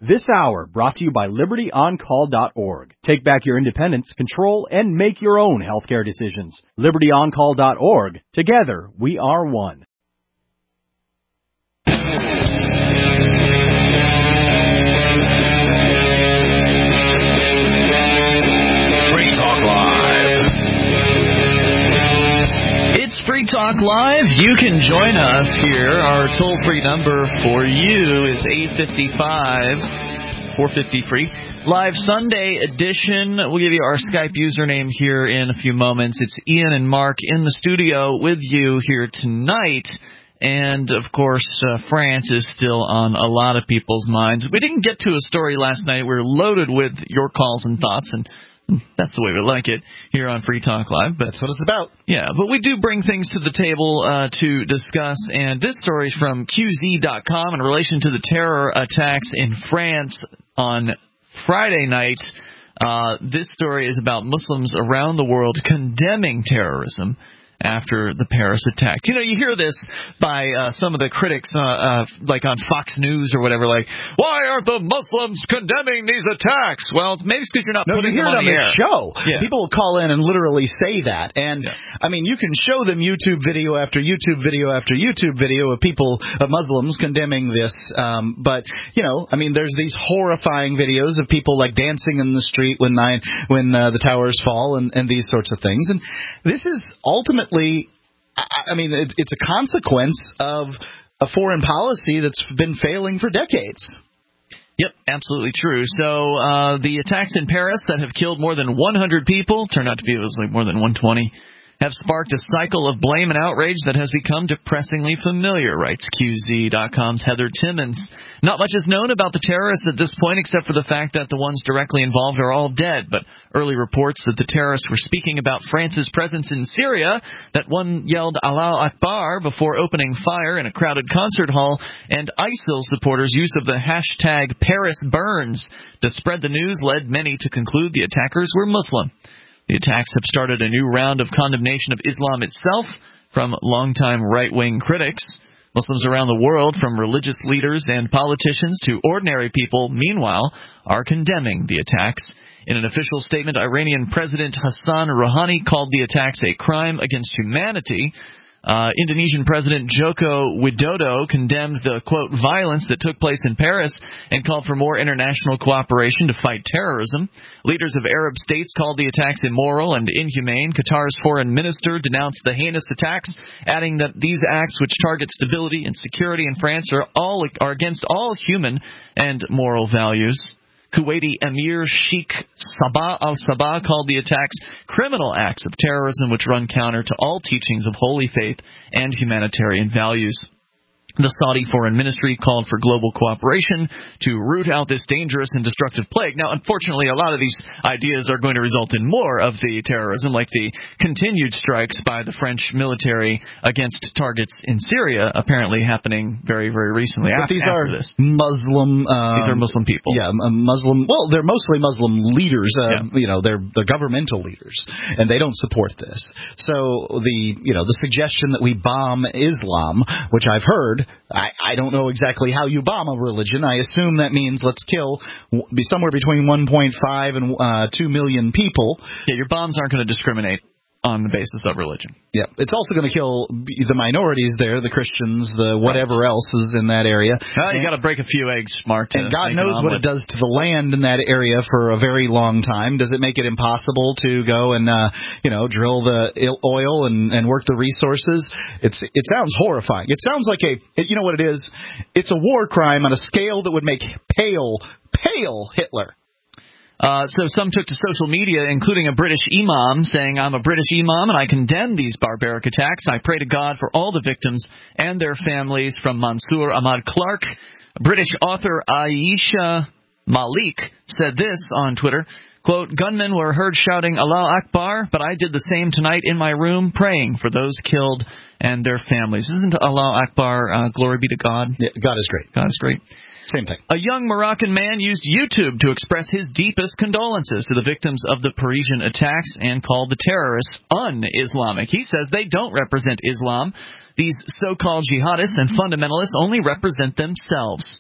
This hour brought to you by LibertyOnCall.org. Take back your independence, control, and make your own healthcare decisions. LibertyOnCall.org. Together, we are one. Free Talk Live. You can join us here. Our toll-free number for you is 855-450-FREE. Live Sunday edition. We'll give you our Skype username here in a few moments. It's Ian and Mark in the studio with you here tonight. And, of course, France is still on a lot of people's minds. We didn't get to a story last night. We're loaded with your calls and thoughts, and that's the way we like it here on Free Talk Live. But that's what it's about. Yeah, but we do bring things to the table to discuss, and this story is from QZ.com in relation to the terror attacks in France on Friday night. This story is about Muslims around the world condemning terrorism after the Paris attack. You know, you hear this by some of the critics, like on Fox News or whatever, like, why aren't the Muslims condemning these attacks? Well, maybe it's because you're not putting them on the air. Show. Yeah. People will call in and literally say that. And, I mean, you can show them YouTube video after YouTube video after YouTube video of people, of Muslims condemning this. But, you know, I mean, there's these horrifying videos of people, like, dancing in the street when the towers fall and these sorts of things. And this is ultimately, I mean, it's a consequence of a foreign policy that's been failing for decades. Yep, absolutely true. So the attacks in Paris that have killed more than 100 people, turned out to be like more than 120, have sparked a cycle of blame and outrage that has become depressingly familiar, writes QZ.com's Heather Timmons. Not much is known about the terrorists at this point, except for the fact that the ones directly involved are all dead. But early reports that the terrorists were speaking about France's presence in Syria, that one yelled Allahu Akbar before opening fire in a crowded concert hall, and ISIL supporters' use of the hashtag Paris Burns to spread the news led many to conclude the attackers were Muslim. The attacks have started a new round of condemnation of Islam itself from longtime right-wing critics. Muslims around the world, from religious leaders and politicians to ordinary people, meanwhile, are condemning the attacks. In an official statement, Iranian President Hassan Rouhani called the attacks a crime against humanity. Indonesian President Joko Widodo condemned the, quote, violence that took place in Paris and called for more international cooperation to fight terrorism. Leaders of Arab states called the attacks immoral and inhumane. Qatar's foreign minister denounced the heinous attacks, adding that these acts, which target stability and security in France, are against all human and moral values. Kuwaiti Emir Sheikh Sabah al-Sabah called the attacks criminal acts of terrorism which run counter to all teachings of holy faith and humanitarian values. The Saudi Foreign Ministry called for global cooperation to root out this dangerous and destructive plague. Now, unfortunately, a lot of these ideas are going to result in more of the terrorism, like the continued strikes by the French military against targets in Syria, apparently happening very, very recently after this. Muslim... these are Muslim people. Yeah, Muslim... Well, they're mostly Muslim leaders. You know, they're the governmental leaders, and they don't support this. So the suggestion that we bomb Islam, which I've heard... I don't know exactly how you bomb a religion. I assume that means let's kill somewhere between 1.5 and 2 million people. Yeah, your bombs aren't going to discriminate on the basis of religion. Yeah, it's also going to kill the minorities there, the Christians, the whatever else is in that area. You got to break a few eggs, Mark. And God knows what it does to the land in that area for a very long time. Does it make it impossible to go and drill the oil and work the resources? It sounds horrifying. It sounds like you know what it is? It's a war crime on a scale that would make pale Hitler. So some took to social media, including a British imam, saying, I'm a British imam and I condemn these barbaric attacks. I pray to God for all the victims and their families. From Mansour Ahmad Clark. British author Aisha Malik said this on Twitter, quote, gunmen were heard shouting Allahu Akbar, but I did the same tonight in my room, praying for those killed and their families. Isn't Allahu Akbar, glory be to God? Yeah, God is great. God is great. Same thing. A young Moroccan man used YouTube to express his deepest condolences to the victims of the Parisian attacks and called the terrorists un-Islamic. He says they don't represent Islam. These so-called jihadists and fundamentalists only represent themselves.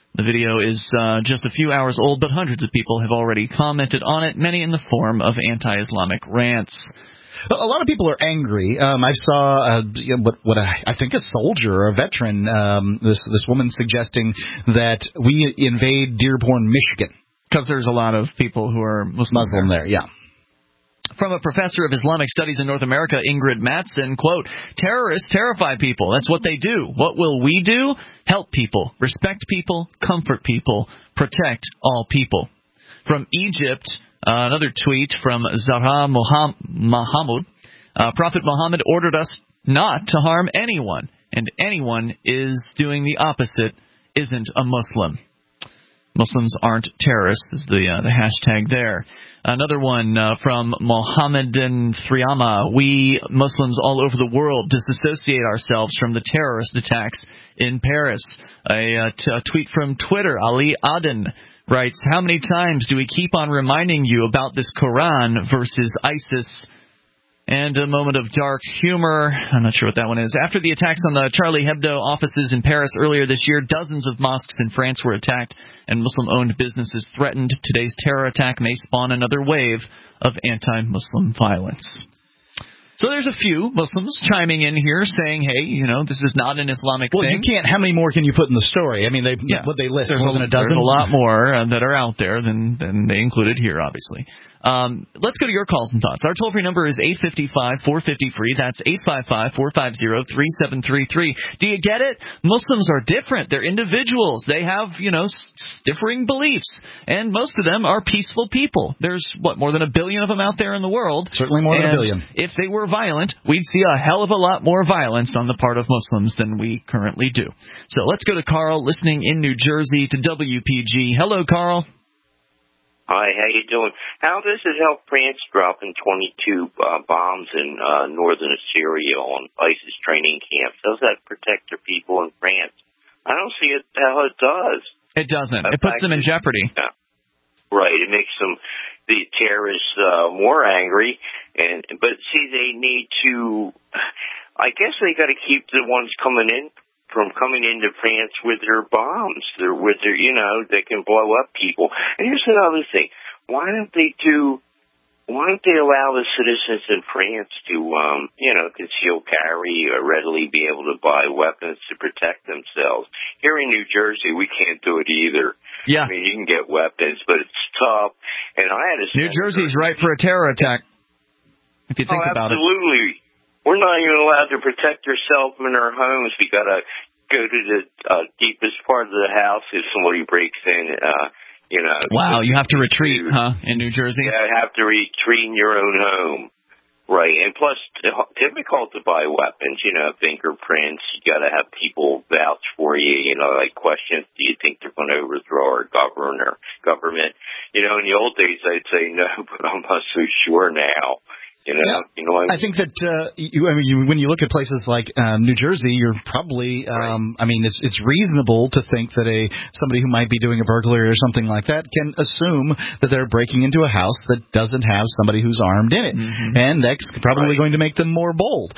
The video is just a few hours old, but hundreds of people have already commented on it, many in the form of anti-Islamic rants. A lot of people are angry. I saw what I think a soldier or a veteran, this woman suggesting that we invade Dearborn, Michigan. Because there's a lot of people who are Muslim there, yeah. From a professor of Islamic Studies in North America, Ingrid Mattson, quote, terrorists terrify people. That's what they do. What will we do? Help people, respect people, comfort people, protect all people. From Egypt, another tweet from Zahra Mahmoud. Prophet Muhammad ordered us not to harm anyone, and anyone is doing the opposite isn't a Muslim. Muslims aren't terrorists is the hashtag there. Another one from Mohammedan Thriyama. We Muslims all over the world disassociate ourselves from the terrorist attacks in Paris. A tweet from Twitter. Ali Aden writes, how many times do we keep on reminding you about this Quran versus ISIS? And a moment of dark humor. I'm not sure what that one is. After the attacks on the Charlie Hebdo offices in Paris earlier this year, dozens of mosques in France were attacked and Muslim-owned businesses threatened. Today's terror attack may spawn another wave of anti-Muslim violence. So there's a few Muslims chiming in here saying, hey, this is not an Islamic thing. Well, you can't. How many more can you put in the story? I mean, what they list, more than a dozen? There's a lot more that are out there than they included here, obviously. Let's go to your calls and thoughts. Our toll-free number is 855-450-FREE. That's 855-450-3733. Do you get it? Muslims are different. They're individuals. They have, differing beliefs. And most of them are peaceful people. There's, more than 1 billion of them out there in the world? Certainly more than 1 billion. If they were violent, we'd see a hell of a lot more violence on the part of Muslims than we currently do. So let's go to Carl, listening in New Jersey to WPG. Hello, Carl. Hi, how you doing? How does it help France dropping 22 bombs in northern Syria on ISIS training camps? Does that protect their people in France? I don't see it how it does. It doesn't. It puts them in jeopardy. Yeah. Right. It makes the terrorists more angry. But see, they need to. I guess they got to keep the ones coming in from coming into France with their bombs, they can blow up people. And here's another thing: why don't they allow the citizens in France to, conceal carry or readily be able to buy weapons to protect themselves? Here in New Jersey, we can't do it either. Yeah, I mean, you can get weapons, but it's tough. And I had a New Jersey's right for a terror attack. If you think about it. Absolutely. We're not even allowed to protect ourselves in our homes. We got to go to the deepest part of the house if somebody breaks in. Wow, you have to retreat, in New Jersey? Yeah, you have to retreat in your own home. Right, and plus, difficult to buy weapons, fingerprints. You got to have people vouch for you, like questions, do you think they're going to overthrow our government? In the old days, I'd say no, but I'm not so sure now. I think that when you look at places like New Jersey, you're probably it's reasonable to think that somebody who might be doing a burglary or something like that can assume that they're breaking into a house that doesn't have somebody who's armed in it, and that's probably going to make them more bold.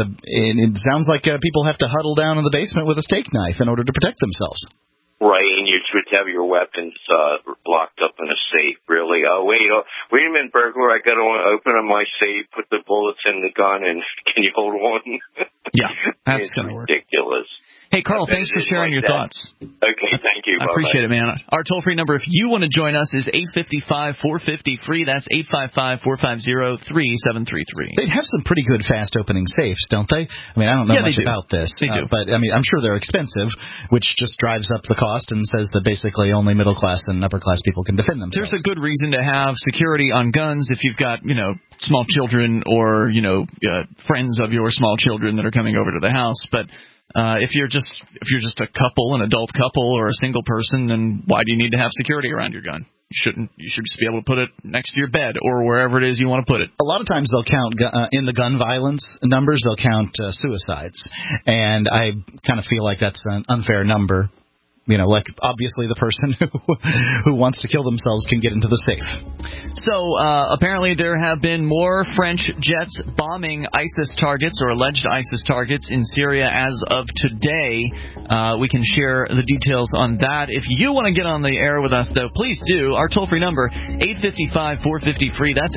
It sounds like people have to huddle down in the basement with a steak knife in order to protect themselves. Right, and you should have your weapons locked up in a safe, really. Oh, wait a minute, burglar, I got to open up my safe, put the bullets in the gun, and can you hold on? Yeah, that's going to work. Ridiculous. Hey, Carl, thanks for sharing your thoughts. Okay, thank you. I appreciate it, man. Our toll-free number, if you want to join us, is 855-450-FREE. That's 855-450-3733. They have some pretty good fast-opening safes, don't they? I mean, I don't know much about this. They do. But, I'm sure they're expensive, which just drives up the cost and says that basically only middle-class and upper-class people can defend themselves. There's a good reason to have security on guns if you've got, small children or, friends of your small children that are coming over to the house. But if you're just a couple, an adult couple, or a single person, then why do you need to have security around your gun? You should just be able to put it next to your bed or wherever it is you want to put it. A lot of times they'll count in the gun violence numbers. They'll count suicides, and I kind of feel like that's an unfair number. Like obviously the person who wants to kill themselves can get into the safe. So, apparently there have been more French jets bombing ISIS targets or alleged ISIS targets in Syria as of today. We can share the details on that. If you want to get on the air with us, though, please do. Our toll-free number, 855-450-FREE. That's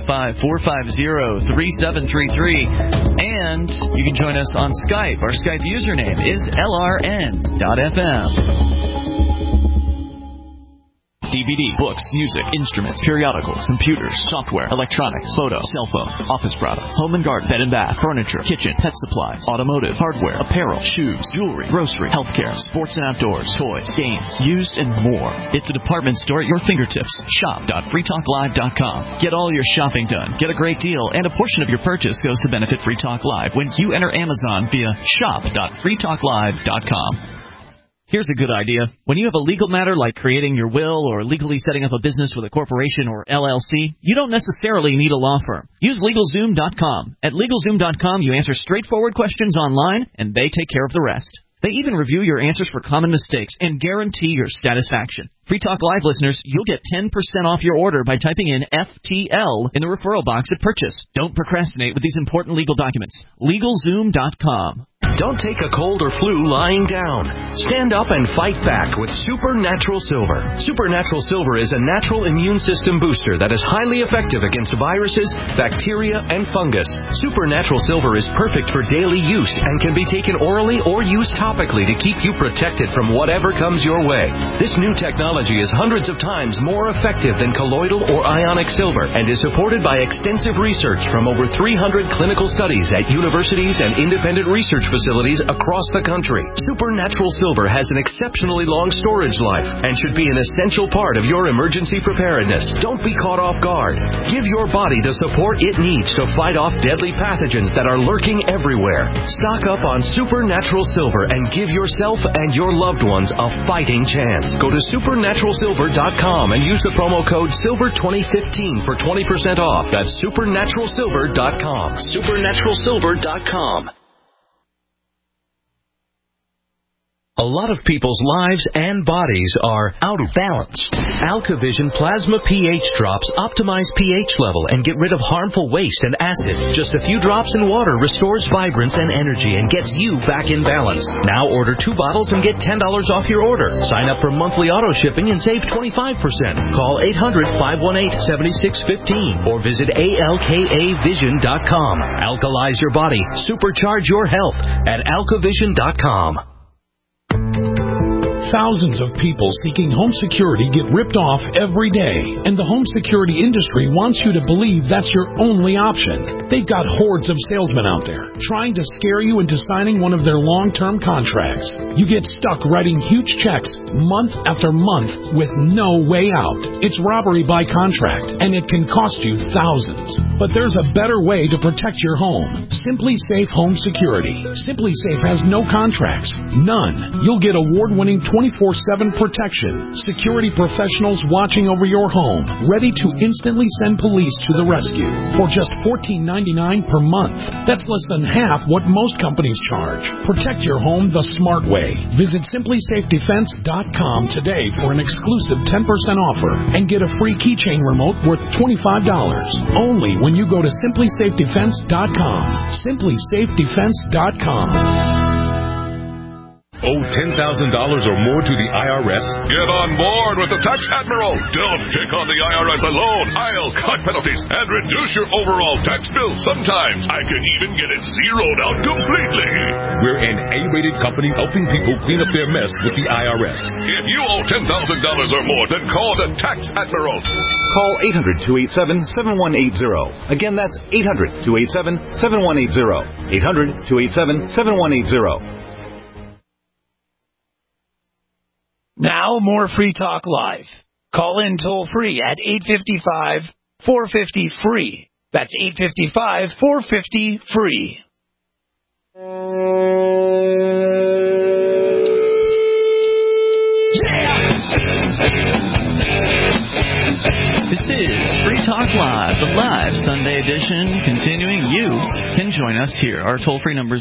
855-450-3733. And you can join us on Skype. Our Skype username is LRN.FM. DVD, books, music, instruments, periodicals, computers, software, electronics, photo, cell phone, office products, home and garden, bed and bath, furniture, kitchen, pet supplies, automotive, hardware, apparel, shoes, jewelry, grocery, healthcare, sports and outdoors, toys, games, used, and more. It's a department store at your fingertips. Shop.freetalklive.com. Get all your shopping done. Get a great deal, and a portion of your purchase goes to benefit Free Talk Live when you enter Amazon via shop.freetalklive.com. Here's a good idea. When you have a legal matter like creating your will or legally setting up a business with a corporation or LLC, you don't necessarily need a law firm. Use LegalZoom.com. At LegalZoom.com, you answer straightforward questions online, and they take care of the rest. They even review your answers for common mistakes and guarantee your satisfaction. Free Talk Live listeners, you'll get 10% off your order by typing in FTL in the referral box at purchase. Don't procrastinate with these important legal documents. LegalZoom.com. Don't take a cold or flu lying down. Stand up and fight back with Supernatural Silver. Supernatural Silver is a natural immune system booster that is highly effective against viruses, bacteria, and fungus. Supernatural Silver is perfect for daily use and can be taken orally or used topically to keep you protected from whatever comes your way. This new technology is hundreds of times more effective than colloidal or ionic silver and is supported by extensive research from over 300 clinical studies at universities and independent research facilities across the country. Supernatural Silver has an exceptionally long storage life and should be an essential part of your emergency preparedness. Don't be caught off guard. Give your body the support it needs to fight off deadly pathogens that are lurking everywhere. Stock up on Supernatural Silver and give yourself and your loved ones a fighting chance. Go to supernaturalsilver.com and use the promo code SILVER2015 for 20% off. That's supernaturalsilver.com. supernaturalsilver.com. A lot of people's lives and bodies are out of balance. AlkaVision Plasma pH drops optimize pH level and get rid of harmful waste and acid. Just a few drops in water restores vibrance and energy and gets you back in balance. Now order 2 bottles and get $10 off your order. Sign up for monthly auto shipping and save 25%. Call 800-518-7615 or visit alkavision.com. Alkalize your body. Supercharge your health at alkavision.com. Thousands of people seeking home security get ripped off every day, and the home security industry wants you to believe that's your only option. They've got hordes of salesmen out there trying to scare you into signing one of their long-term contracts. You get stuck writing huge checks month after month with no way out. It's robbery by contract, and it can cost you thousands. But there's a better way to protect your home. Simply Safe Home Security. Simply Safe has no contracts. None. You'll get award-winning 24/7 protection. Security professionals watching over your home, ready to instantly send police to the rescue for just $14.99 per month. That's less than half what most companies charge. Protect your home the smart way. Visit simplysafedefense.com today for an exclusive 10% offer and get a free keychain remote worth $25. Only when you go to simplysafedefense.com. simplysafedefense.com. Owe $10,000 or more to the IRS? Get on board with the Tax Admiral. Don't take on the IRS alone. I'll cut penalties and reduce your overall tax bill. Sometimes I can even get it zeroed out completely. We're an A-rated company helping people clean up their mess with the IRS. If you owe $10,000 or more, then call the Tax Admiral. Call 800-287-7180. Again, that's 800-287-7180. 800-287-7180. Now, more Free Talk Live. Call in toll-free at 855-450-FREE. That's 855-450-FREE. This is Free Talk Live, the live Sunday edition. Continuing, you can join us here. Our toll-free number is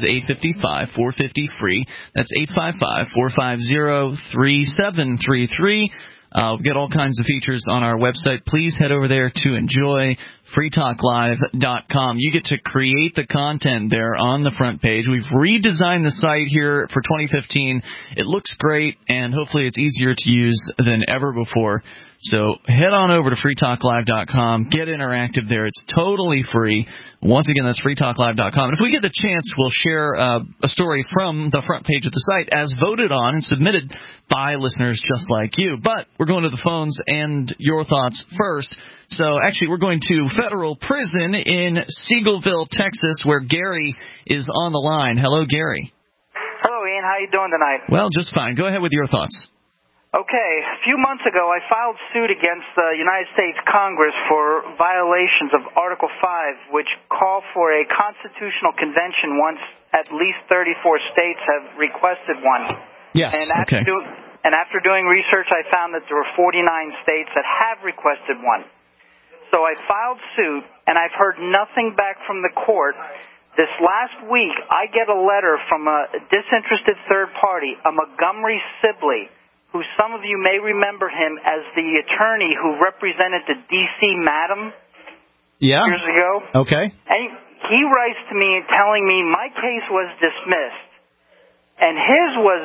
855-450-FREE. That's 855-450-3733. We get all kinds of features on our website. Please head over there to enjoy freetalklive.com. You get to create the content there on the front page. We've redesigned the site here for 2015. It looks great, and hopefully it's easier to use than ever before. So head on over to freetalklive.com. Get interactive there. It's totally free. Once again, that's freetalklive.com. And if we get the chance, we'll share a story from the front page of the site as voted on and submitted by listeners just like you. But we're going to the phones and your thoughts first. So actually, we're going to federal prison in Seagoville, Texas, where Gary is on the line. Hello, Gary. Hello, Ian. How you doing tonight? Well, just fine. Go ahead with your thoughts. Okay. A few months ago, I filed suit against the United States Congress for violations of Article 5, which call for a constitutional convention once at least 34 states have requested one. Yes. And after doing research, I found that there were 49 states that have requested one. So I filed suit, and I've heard nothing back from the court. This last week, I get a letter from a disinterested third party, a Montgomery Sibley, who some of you may remember him as the attorney who represented the D.C. Madam years ago. Okay. And he writes to me telling me my case was dismissed. And his was,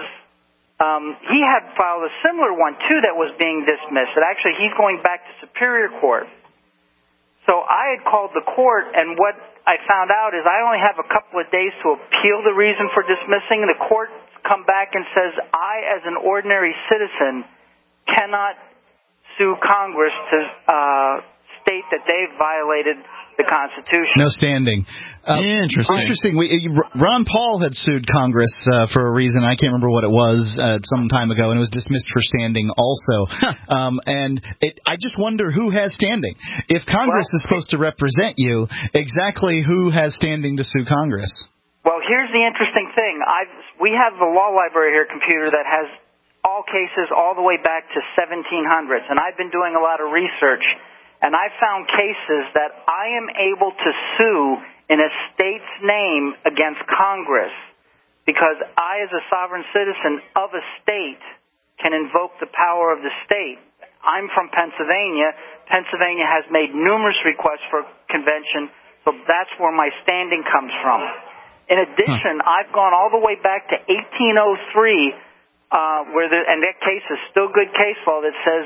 he had filed a similar one, too, that was being dismissed. And actually, he's going back to Superior Court. So I had called the court, and what I found out is I only have a couple of days to appeal the reason for dismissing. The court come back and says I, as an ordinary citizen, cannot sue Congress to state that they've violated the Constitution. No standing. Interesting. Ron Paul had sued Congress for a reason. I can't remember what it was some time ago, and it was dismissed for standing also. I just wonder who has standing. If Congress is supposed to represent you, exactly who has standing to sue Congress? Well, here's the interesting thing. We have the law library here, computer, that has all cases all the way back to 1700s, and I've been doing a lot of research, and I found cases that I am able to sue in a state's name against Congress because I, as a sovereign citizen of a state, can invoke the power of the state. I'm from Pennsylvania. Pennsylvania has made numerous requests for convention, so that's where my standing comes from. In addition, I've gone all the way back to 1803, and that case is still good case law that says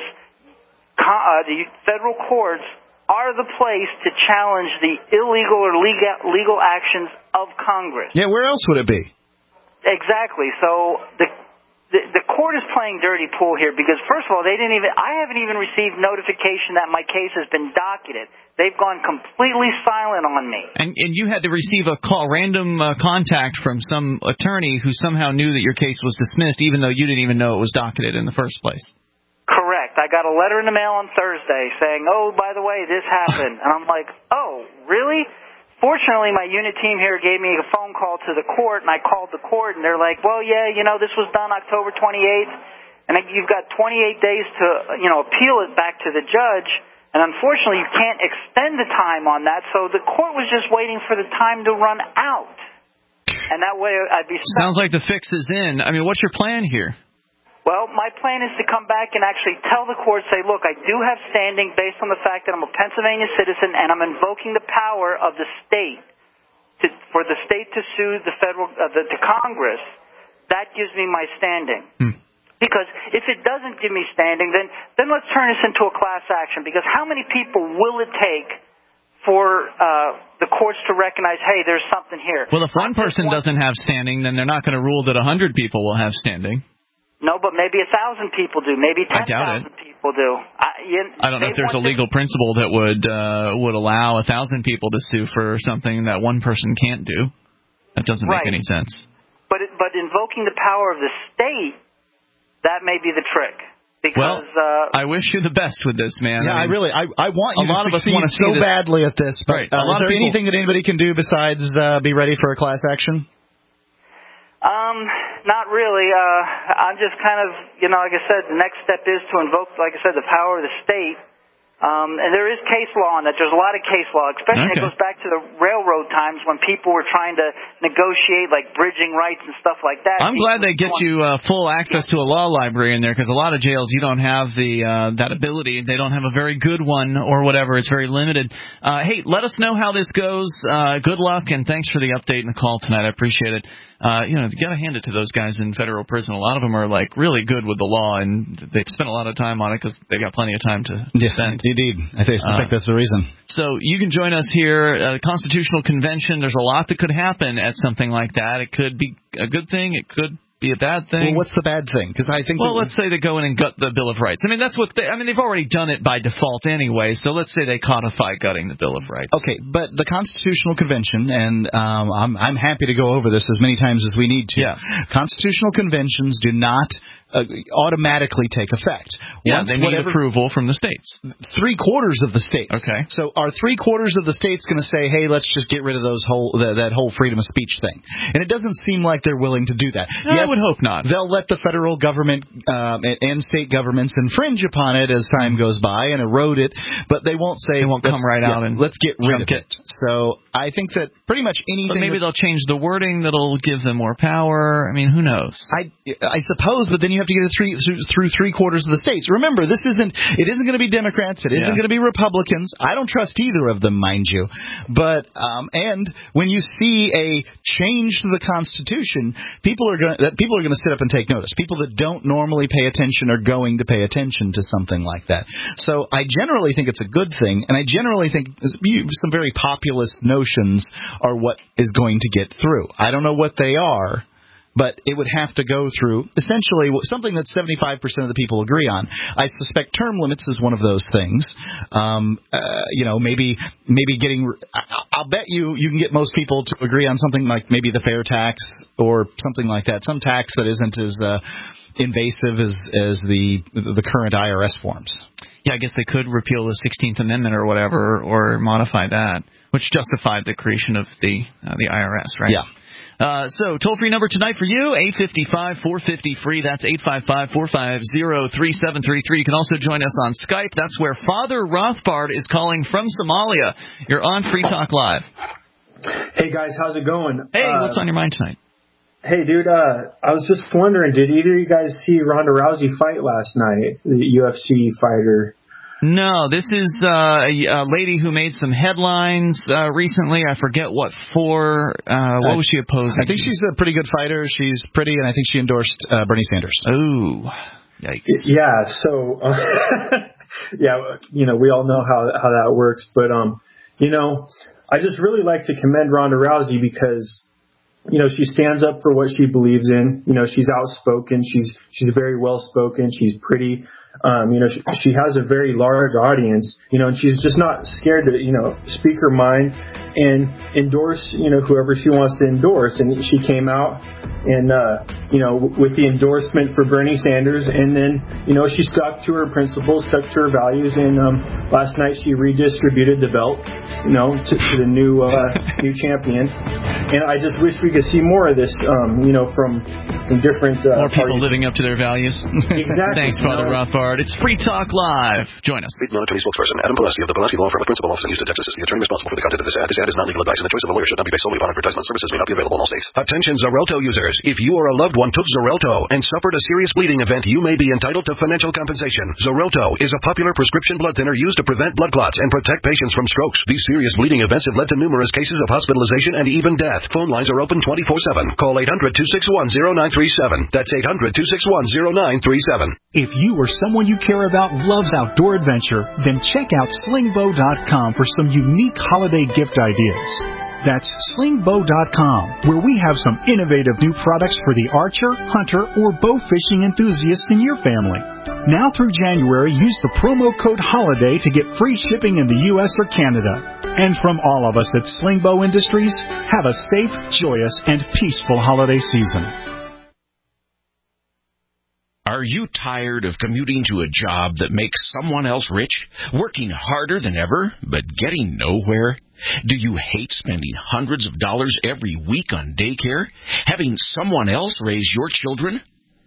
the federal courts are the place to challenge the illegal or legal actions of Congress. Yeah, where else would it be? Exactly. So the court is playing dirty pool here because, first of all, I haven't even received notification that my case has been docketed. They've gone completely silent on me. And you had to receive a call, random contact from some attorney who somehow knew that your case was dismissed, even though you didn't even know it was docketed in the first place. Correct. I got a letter in the mail on Thursday saying, oh, by the way, this happened. And I'm like, oh, really? Fortunately, my unit team here gave me a phone call to the court, and I called the court, and they're like, well, yeah, this was done October 28th, and you've got 28 days to, appeal it back to the judge. And unfortunately, you can't extend the time on that, so the court was just waiting for the time to run out. And that way I'd be stuck. Sounds like the fix is in. I mean, what's your plan here? Well, my plan is to come back and actually tell the court, say, look, I do have standing based on the fact that I'm a Pennsylvania citizen and I'm invoking the power of the state for the state to sue the the Congress. That gives me my standing. Because if it doesn't give me standing, then let's turn this into a class action. Because how many people will it take for the courts to recognize, hey, there's something here? Well, if one person doesn't have standing, then they're not going to rule that 100 people will have standing. No, but maybe 1,000 people do. Maybe 10,000 people do. I don't know if there's a legal principle that would allow 1,000 people to sue for something that one person can't do. That doesn't make any sense. But invoking the power of the state, that may be the trick. Because, I wish you the best with this, man. Yeah, I want you to succeed so badly at this. But right. A lot is there of people... anything that anybody can do besides be ready for a class action? Not really. I'm just kind of, like I said, the next step is to invoke, like I said, the power of the state And there is case law on that. There's a lot of case law, especially it goes back to the railroad times when people were trying to negotiate, like, bridging rights and stuff like that. I'm glad they get you full access to a law library in there, because a lot of jails you don't have that ability. They don't have a very good one or whatever. It's very limited. Hey, let us know how this goes. Good luck, and thanks for the update and the call tonight. I appreciate it. You got to hand it to those guys in federal prison. A lot of them are, like, really good with the law, and they've spent a lot of time on it because they've got plenty of time to spend. Indeed. I think that's the reason. So you can join us here, Constitutional Convention. There's a lot that could happen at something like that. It could be a good thing. It could be a bad thing. Well, what's the bad thing? Because I think. Well, let's say they go in and gut the Bill of Rights. I mean, that's what they've already done it by default anyway. So let's say they codify gutting the Bill of Rights. Okay, but the Constitutional Convention, and I'm happy to go over this as many times as we need to. Yeah. Constitutional conventions do not automatically take effect. Yeah, they need approval from the states. 3/4 of the states. Okay. So are 3/4 of the states going to say, "Hey, let's just get rid of that whole freedom of speech thing"? And it doesn't seem like they're willing to do that. I would hope not. They'll let the federal government and state governments infringe upon it as time goes by and erode it, but they won't say, they won't come right out and let's get rid of it. So I think that pretty much anything. But maybe they'll change the wording that'll give them more power. I mean, who knows? I suppose, but then you have to get it through 3/4 of the states. Remember, it isn't going to be Democrats. It isn't going to be Republicans. I don't trust either of them, mind you. But and when you see a change to the Constitution, people are going to sit up and take notice. People that don't normally pay attention are going to pay attention to something like that. So I generally think it's a good thing, and I generally think some very populist notions are what is going to get through. I don't know what they are, but it would have to go through essentially something that 75% of the people agree on. I suspect term limits is one of those things. Maybe getting. I'll bet you can get most people to agree on something like maybe the fair tax or something like that. Some tax that isn't as invasive as the current IRS forms. Yeah, I guess they could repeal the 16th Amendment or whatever, or modify that, which justified the creation of the IRS, right? Yeah. So, toll-free number tonight for you, 855-450-FREE. That's 855-450-3733. You can also join us on Skype. That's where Father Rothbard is calling from Somalia. You're on Free Talk Live. Hey, guys. How's it going? Hey, what's on your mind tonight? Hey, dude, I was just wondering, did either of you guys see Ronda Rousey fight last night, the UFC fighter? No, this is a lady who made some headlines recently. I forget what for. What was she opposing? I think she's a pretty good fighter. She's pretty, and I think she endorsed Bernie Sanders. Oh, yikes. Yeah, so, we all know how that works. But, I just really like to commend Ronda Rousey because, she stands up for what she believes in. She's outspoken. She's very well spoken. She's pretty. She has a very large audience, and she's just not scared to, speak her mind and endorse, whoever she wants to endorse. And she came out and, with the endorsement for Bernie Sanders. And then, she stuck to her principles, stuck to her values. And last night she redistributed the belt, to the new champion. And I just wish we could see more of this, from different more people parties. Living up to their values. Exactly. Thanks, Father Rothbard. It's Free Talk Live. Join us. Lead non-attorney spokesperson Adam Pulaski of the Pulaski Law Firm with principal office in Houston, Texas is the attorney responsible for the content of this ad. This ad is not legal advice, and the choice of a lawyer should not be based solely upon advertisement. Services may not be available in all states. Attention Xarelto users. If you or a loved one took Xarelto and suffered a serious bleeding event, you may be entitled to financial compensation. Xarelto is a popular prescription blood thinner used to prevent blood clots and protect patients from strokes. These serious bleeding events have led to numerous cases of hospitalization and even death. Phone lines are open 24/7. Call 800-261-0937. That's 800-261-0937. If you or someone you care about loves outdoor adventure, then check out slingbow.com for some unique holiday gift ideas. That's slingbow.com, where we have some innovative new products for the archer, hunter, or bow fishing enthusiast in your family. Now through January, use the promo code HOLIDAY to get free shipping in the U.S. or Canada. And from all of us at Slingbow Industries, have a safe, joyous, and peaceful holiday season. Are you tired of commuting to a job that makes someone else rich, working harder than ever, but getting nowhere? Do you hate spending hundreds of dollars every week on daycare, having someone else raise your children?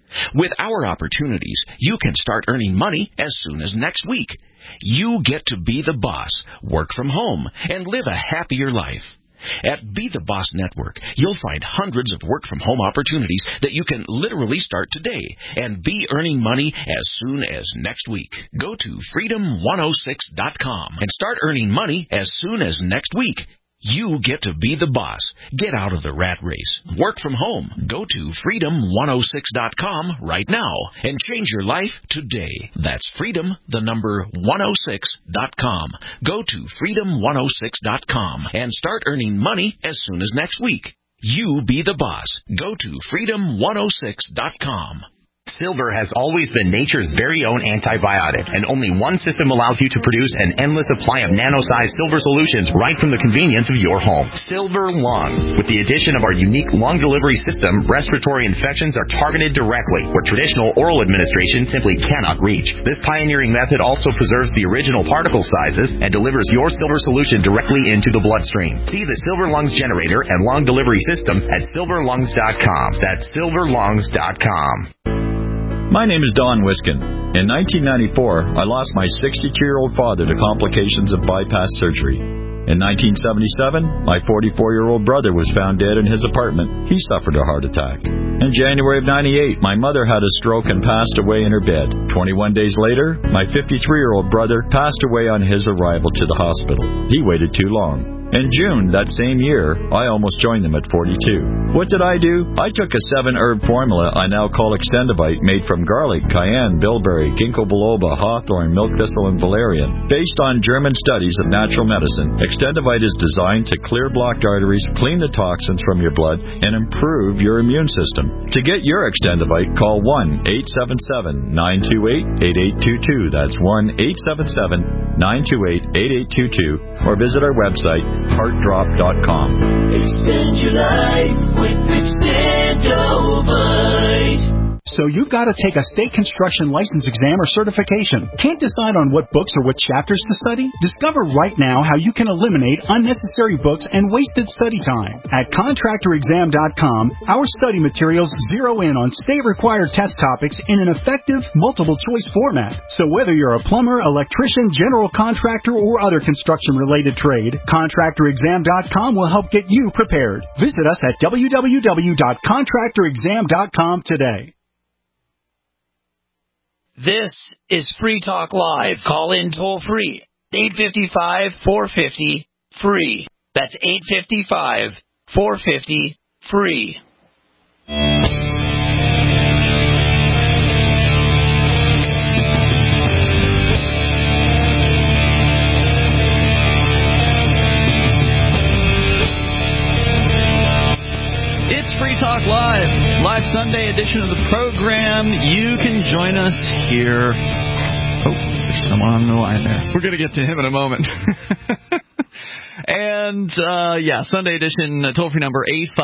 With our opportunities, you can start earning money as soon as next week. You get to be the boss, work from home, and live a happier life. At Be the Boss Network, you'll find hundreds of work-from-home opportunities that you can literally start today and be earning money as soon as next week. Go to freedom106.com and start earning money as soon as next week. You get to be the boss. Get out of the rat race. Work from home. Go to freedom106.com right now and change your life today. That's freedom106.com. Go to freedom106.com and start earning money as soon as next week. You be the boss. Go to freedom106.com. Silver has always been nature's very own antibiotic, and only one system allows you to produce an endless supply of nano-sized silver solutions right from the convenience of your home. Silver Lungs. With the addition of our unique lung delivery system, respiratory infections are targeted directly, where traditional oral administration simply cannot reach. This pioneering method also preserves the original particle sizes and delivers your silver solution directly into the bloodstream. See the Silver Lungs generator and lung delivery system at silverlungs.com. That's silverlungs.com. My name is Don Wiskin. In 1994, I lost my 62-year-old father to complications of bypass surgery. In 1977, my 44-year-old brother was found dead in his apartment. He suffered a heart attack. In January of 98, my mother had a stroke and passed away in her bed. 21 days later, my 53-year-old brother passed away on his arrival to the hospital. He waited too long. In June that same year, I almost joined them at 42. What did I do? I took a 7-herb formula I now call Extendivite, made from garlic, cayenne, bilberry, ginkgo biloba, hawthorn, milk thistle, and valerian. Based on German studies of natural medicine, Extendivite is designed to clear blocked arteries, clean the toxins from your blood, and improve your immune system. To get your Extendivite, call 1-877-928-8822. That's 1-877-928-8822. Or visit our website, heartdrop.com. Extend your life with Extendovite. So you've got to take a state construction license exam or certification. Can't decide on what books or what chapters to study? Discover right now how you can eliminate unnecessary books and wasted study time. At contractorexam.com, our study materials zero in on state-required test topics in an effective, multiple-choice format. So whether you're a plumber, electrician, general contractor, or other construction-related trade, contractorexam.com will help get you prepared. Visit us at www.contractorexam.com today. This is Free Talk Live. Call in toll free. 855-450-FREE. That's 855-450-FREE. It's Free Talk Live, live Sunday edition of the program. You can join us here. Oh, there's someone on the line there. We're going to get to him in a moment. And, Sunday edition, toll-free number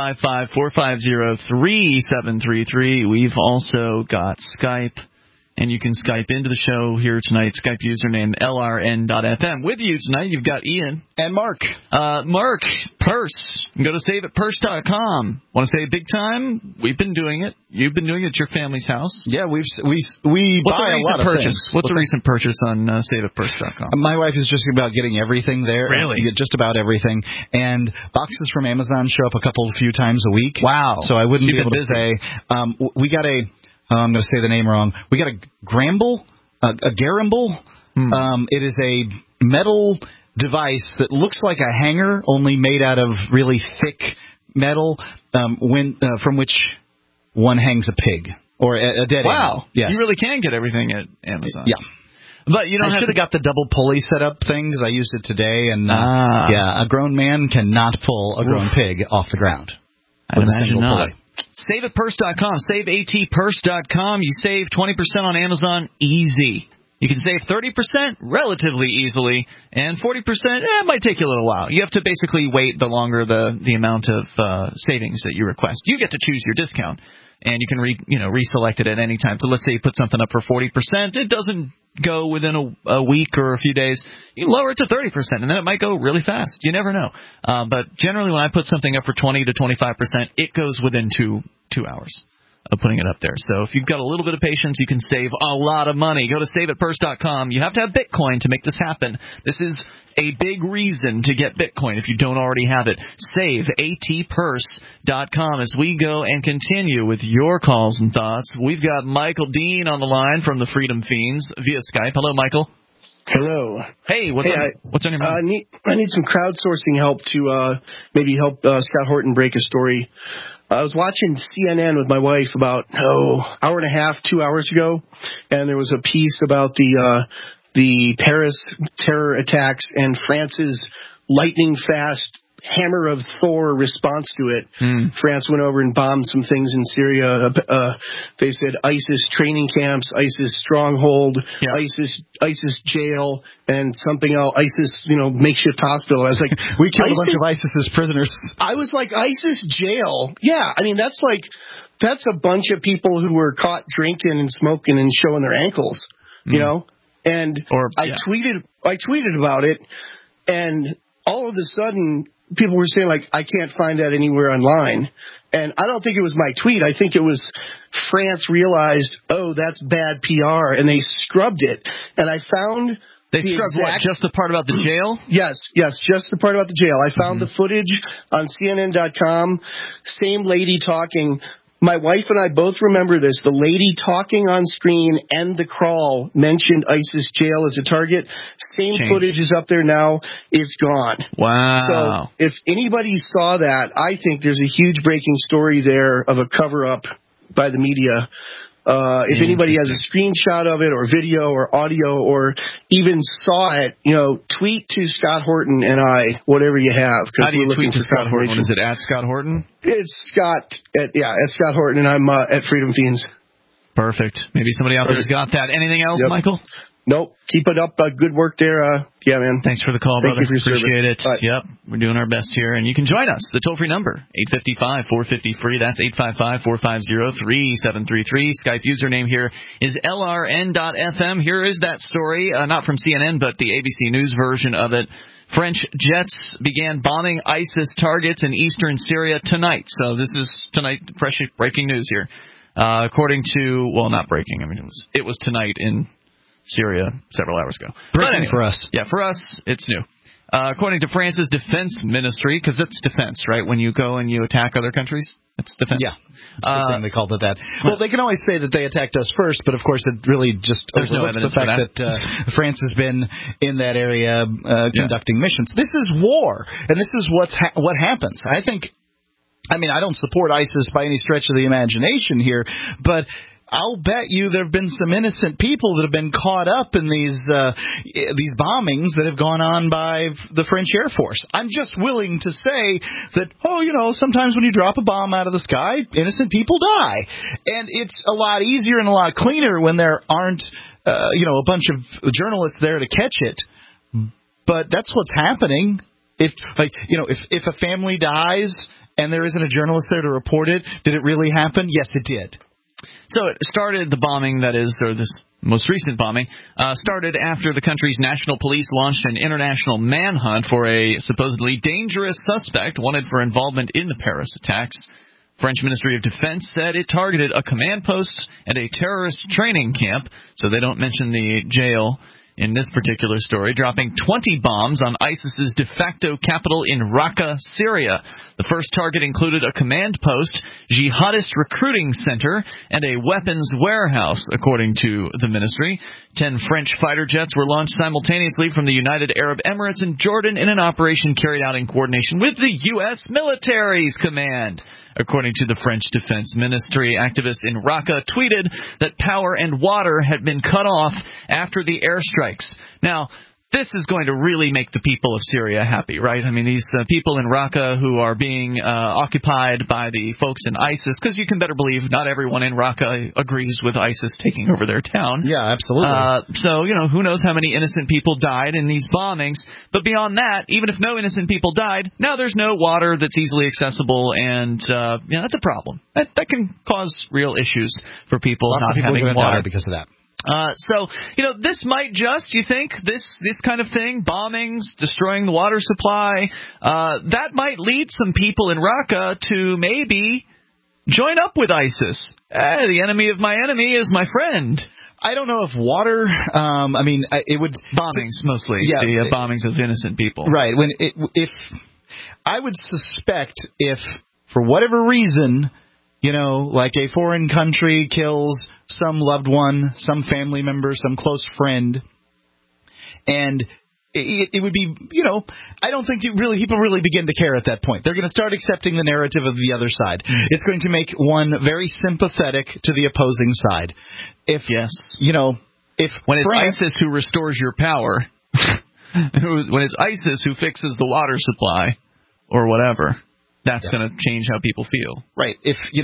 855-450-3733. We've also got Skype, and you can Skype into the show here tonight. Skype username LRN.FM. With you tonight, you've got Ian. And Mark. Mark, Purse. Go to saveitpurse.com. Want to save big time? We've been doing it. You've been doing it at your family's house. Yeah, we buy a lot of things. What's a recent purchase on saveitpurse.com? My wife is just about getting everything there. Really? Just about everything. And boxes from Amazon show up a few times a week. Wow. So I wouldn't be able to say. We got a... I'm going to say the name wrong. We got a Gramble, a Garamble. It is a metal device that looks like a hanger, only made out of really thick metal, from which one hangs a pig or a dead animal. Yes. You really can get everything at Amazon. Yeah. But you don't I should have got the double pulley setup thing because I used it today. And a grown man cannot pull a grown pig off the ground. I'd imagine not. Pulley. SaveItPurse.com, SaveATPurse.com. You save 20% on Amazon easy. You can save 30% relatively easily, and 40% it might take you a little while. You have to basically wait the longer the amount of savings that you request. You get to choose your discount, and you can reselect it at any time. So let's say you put something up for 40%. It doesn't go within a week or a few days. You lower it to 30%, and then it might go really fast. You never know. But generally, when I put something up for 20 to 25%, it goes within two hours. of putting it up there. So if you've got a little bit of patience, you can save a lot of money. Go to saveatpurse.com. You have to have Bitcoin to make this happen. This is a big reason to get Bitcoin if you don't already have it. SaveAtPurse.com. As we go and continue with your calls and thoughts, we've got Michael Dean on the line from the Freedom Fiends via Skype. Hello, Michael. Hello. Hey, what's on your mind? I need some crowdsourcing help to maybe help Scott Horton break a story. I was watching CNN with my wife about hour and a half, 2 hours ago, and there was a piece about the Paris terror attacks and France's lightning-fast hammer of Thor response to it. France went over and bombed some things in Syria. They said ISIS training camps, ISIS stronghold, ISIS jail, and something else, ISIS, makeshift hospital. I was like, we killed a bunch of ISIS's prisoners. I was like, ISIS jail? Yeah, I mean, that's a bunch of people who were caught drinking and smoking and showing their ankles, you know? And I tweeted about it, and all of a sudden, people were saying, like, I can't find that anywhere online. And I don't think it was my tweet. I think it was France realized, that's bad PR, and they scrubbed it. And I found They scrubbed what? Just the part about the jail? Yes, just the part about the jail. I found the footage on CNN.com. Same lady talking. My wife and I both remember this. The lady talking on screen and the crawl mentioned ISIS jail as a target. Same footage is up there now. It's gone. Wow. So if anybody saw that, I think there's a huge breaking story there of a cover-up by the media. If anybody has a screenshot of it or video or audio or even saw it, tweet to Scott Horton and I, whatever you have. How do you tweet to Scott Horton? Is it at Scott Horton? It's Scott at Scott Horton, and I'm at Freedom Fiends. Perfect. Maybe somebody out there's got that. Anything else, Michael? Nope. Keep it up. Good work there. Yeah, man. Thanks for the call, brother. Thank you for your Appreciate service. it. Yep. We're doing our best here. And you can join us. The toll-free number, 855-450-FREE. That's 855-450-3733. Skype username here is LRN.FM. Here is that story, not from CNN, but the ABC News version of it. French jets began bombing ISIS targets in eastern Syria tonight. So this is tonight, fresh breaking news here. According to, well, not breaking. I mean, it was tonight in Syria several hours ago. Breaking for us. Yeah, for us, it's new. According to France's defense ministry, because that's defense, right? When you go and you attack other countries, it's defense. Yeah, it's a good thing they called it that. Well, they can always say that they attacked us first, but of course it really just overlooks the fact that France has been in that area conducting missions. This is war, and this is what happens. I don't support ISIS by any stretch of the imagination here, but I'll bet you there have been some innocent people that have been caught up in these bombings that have gone on by the French Air Force. I'm just willing to say that, sometimes when you drop a bomb out of the sky, innocent people die. And it's a lot easier and a lot cleaner when there aren't, a bunch of journalists there to catch it. But that's what's happening. If a family dies and there isn't a journalist there to report it, did it really happen? Yes, it did. So it started, the bombing, that is, or this most recent bombing, started after the country's national police launched an international manhunt for a supposedly dangerous suspect wanted for involvement in the Paris attacks. French Ministry of Defense said it targeted a command post and a terrorist training camp, so they don't mention the jail in this particular story, dropping 20 bombs on ISIS's de facto capital in Raqqa, Syria. The first target included a command post, jihadist recruiting center, and a weapons warehouse, according to the ministry. 10 French fighter jets were launched simultaneously from the United Arab Emirates and Jordan in an operation carried out in coordination with the U.S. military's command. According to the French Defense Ministry, activists in Raqqa tweeted that power and water had been cut off after the airstrikes. Now, this is going to really make the people of Syria happy, right? I mean, these people in Raqqa who are being occupied by the folks in ISIS, because you can better believe not everyone in Raqqa agrees with ISIS taking over their town. Yeah, absolutely. So, who knows how many innocent people died in these bombings. But beyond that, even if no innocent people died, now there's no water that's easily accessible, and that's a problem. That can cause real issues for people not having water. Die because of that. This might just, you think, this kind of thing, bombings, destroying the water supply, that might lead some people in Raqqa to maybe Join up with ISIS. The enemy of my enemy is my friend. I don't know if water. It would bombings mostly. Yeah, the bombings of innocent people. Right. If I would suspect if for whatever reason, like a foreign country kills some loved one, some family member, some close friend, and it would be, I don't think people really begin to care at that point. They're going to start accepting the narrative of the other side. It's going to make one very sympathetic to the opposing side. When it's ISIS who restores your power, when it's ISIS who fixes the water supply or whatever, that's going to change how people feel. Right.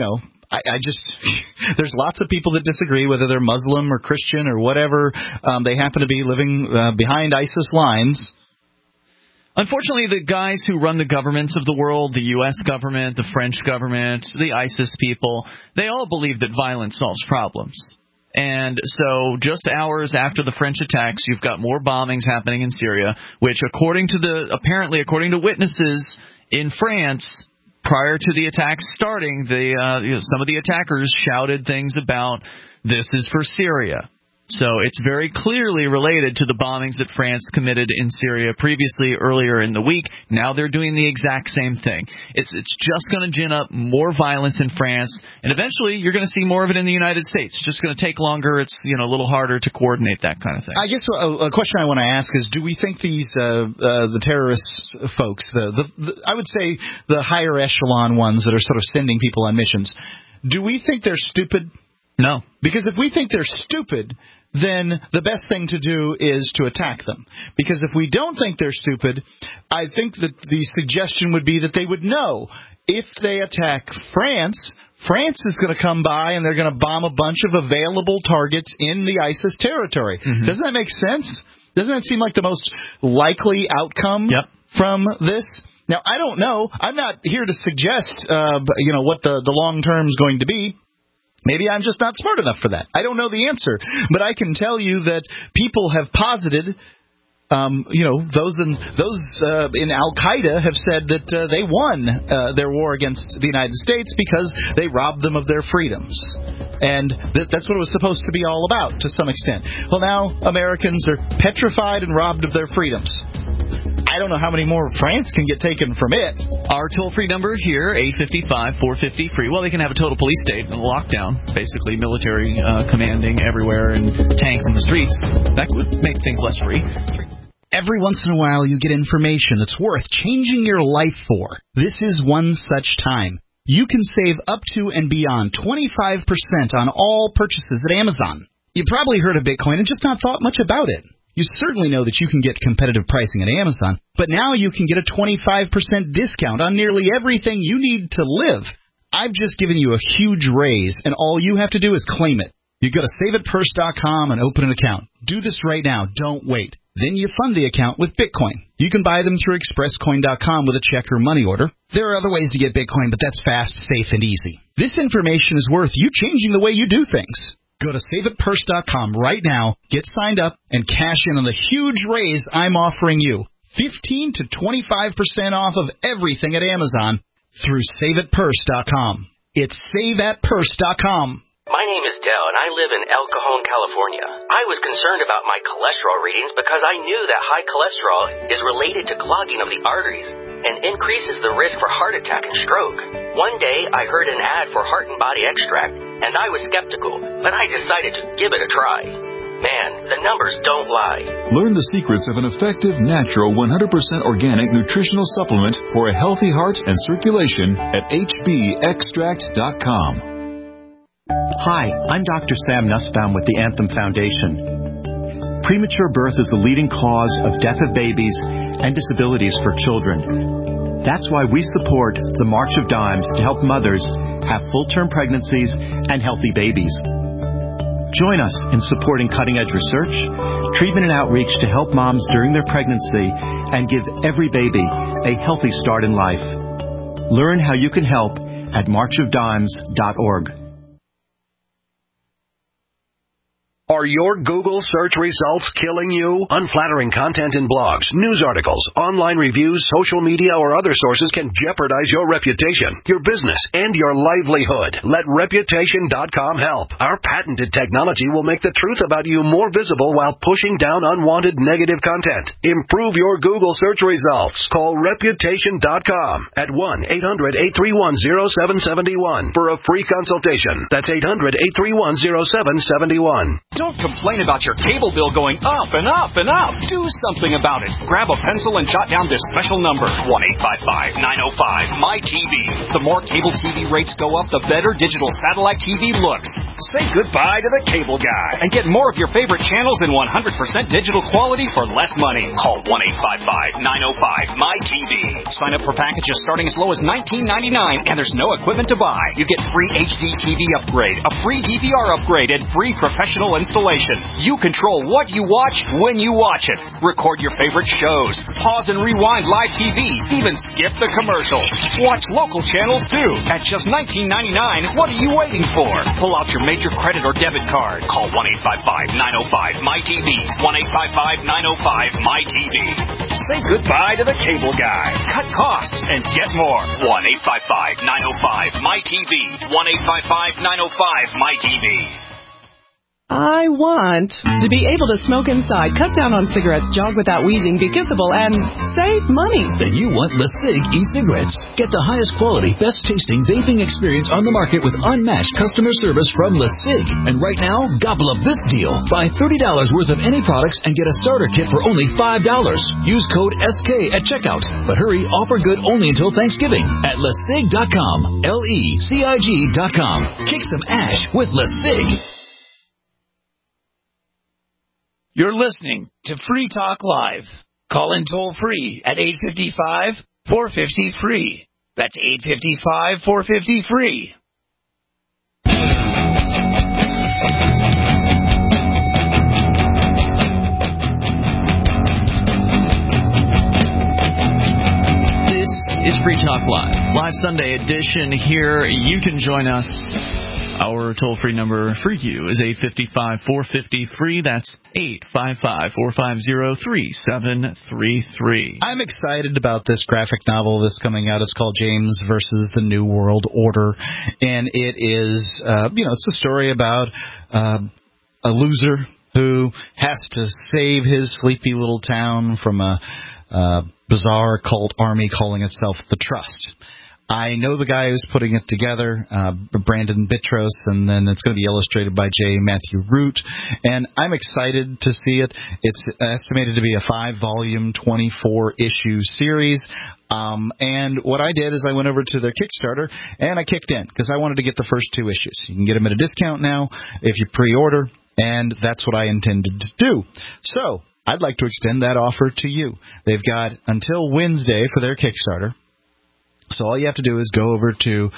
There's lots of people that disagree, whether they're Muslim or Christian or whatever. They happen to be living behind ISIS lines. Unfortunately, the guys who run the governments of the world, the U.S. government, the French government, the ISIS people, they all believe that violence solves problems. And so just hours after the French attacks, you've got more bombings happening in Syria, which according to witnesses in France, prior to the attacks starting, some of the attackers shouted things about, "This is for Syria." So it's very clearly related to the bombings that France committed in Syria previously, earlier in the week. Now they're doing the exact same thing. It's just going to gin up more violence in France, and eventually you're going to see more of it in the United States. It's just going to take longer. It's a little harder to coordinate that kind of thing. I guess a question I want to ask is, do we think these the terrorist folks, I would say the higher echelon ones that are sort of sending people on missions, do we think they're stupid? No. Because if we think they're stupid, then the best thing to do is to attack them. Because if we don't think they're stupid, I think that the suggestion would be that they would know if they attack France, France is going to come by and they're going to bomb a bunch of available targets in the ISIS territory. Mm-hmm. Doesn't that make sense? Doesn't that seem like the most likely outcome from this? Now, I don't know. I'm not here to suggest, what the long term is going to be. Maybe I'm just not smart enough for that. I don't know the answer. But I can tell you that people have posited, those in Al-Qaeda have said that they won their war against the United States because they robbed them of their freedoms. And that's what it was supposed to be all about, to some extent. Well, now Americans are petrified and robbed of their freedoms. I don't know how many more France can get taken from it. Our toll-free number here, 855-450-FREE. Well, they can have a total police state and lockdown, basically military commanding everywhere and tanks in the streets. That would make things less free. Every once in a while you get information that's worth changing your life for. This is one such time. You can save up to and beyond 25% on all purchases at Amazon. You probably heard of Bitcoin and just not thought much about it. You certainly know that you can get competitive pricing at Amazon, but now you can get a 25% discount on nearly everything you need to live. I've just given you a huge raise, and all you have to do is claim it. You go to SaveItPurse.com and open an account. Do this right now. Don't wait. Then you fund the account with Bitcoin. You can buy them through ExpressCoin.com with a check or money order. There are other ways to get Bitcoin, but that's fast, safe, and easy. This information is worth you changing the way you do things. Go to SaveItPurse.com right now, get signed up, and cash in on the huge raise I'm offering you. 15 to 25% off of everything at Amazon through SaveItPurse.com. It's SaveAtPurse.com. My name is Dell, and I live in El Cajon, California. I was concerned about my cholesterol readings because I knew that high cholesterol is related to clogging of the arteries and increases the risk for heart attack and stroke. One day, I heard an ad for Heart and Body Extract, and I was skeptical, but I decided to give it a try. Man, the numbers don't lie. Learn the secrets of an effective, natural, 100% organic nutritional supplement for a healthy heart and circulation at hbextract.com. Hi, I'm Dr. Sam Nussbaum with the Anthem Foundation. Premature birth is the leading cause of death of babies and disabilities for children. That's why we support the March of Dimes to help mothers have full-term pregnancies and healthy babies. Join us in supporting cutting-edge research, treatment and outreach to help moms during their pregnancy and give every baby a healthy start in life. Learn how you can help at marchofdimes.org. Are your Google search results killing you? Unflattering content in blogs, news articles, online reviews, social media, or other sources can jeopardize your reputation, your business, and your livelihood. Let Reputation.com help. Our patented technology will make the truth about you more visible while pushing down unwanted negative content. Improve your Google search results. Call Reputation.com at 1-800-831-0771 for a free consultation. That's 800-831-0771. Don't complain about your cable bill going up and up and up. Do something about it. Grab a pencil and jot down this special number, 1-855-905-MY-TV. The more cable TV rates go up, the better digital satellite TV looks. Say goodbye to the cable guy and get more of your favorite channels in 100% digital quality for less money. Call 1-855-905-MY-TV. Sign up for packages starting as low as $19.99, and there's no equipment to buy. You get free HD TV upgrade, a free DVR upgrade, and free professional installation. You control what you watch when you watch it. Record your favorite shows. Pause and rewind live TV. Even skip the commercials. Watch local channels too. At just $19.99, what are you waiting for? Pull out your major credit or debit card. Call 1-855-905-MY-TV. 1-855-905-MY-TV. Say goodbye to the cable guy. Cut costs and get more. 1-855-905-MY-TV. 1-855-905-MY-TV. I want to be able to smoke inside, cut down on cigarettes, jog without wheezing, be kissable, and save money. Then you want LeSig e-cigarettes. Get the highest quality, best tasting vaping experience on the market with unmatched customer service from LeSig. And right now, gobble up this deal. Buy $30 worth of any products and get a starter kit for only $5. Use code SK at checkout. But hurry, offer good only until Thanksgiving at LeSig.com. LECIG.com. Kick some ash with LeSig. You're listening to Free Talk Live. Call in toll free at 855-450-FREE. That's 855-450-FREE. This is Free Talk Live. Live Sunday edition here. You can join us. Our toll-free number for you is 855-450-FREE. That's 855-450-3733. I'm excited about this graphic novel that's coming out. It's called James versus the New World Order. And it is, it's a story about a loser who has to save his sleepy little town from a bizarre cult army calling itself the Trust. I know the guy who's putting it together, Brandon Bitros, and then it's going to be illustrated by J. Matthew Root. And I'm excited to see it. It's estimated to be a 5-volume, 24-issue series. And what I did is I went over to their Kickstarter, and I kicked in because I wanted to get the first 2 issues. You can get them at a discount now if you pre-order, and that's what I intended to do. So I'd like to extend that offer to you. They've got until Wednesday for their Kickstarter. So all you have to do is go over to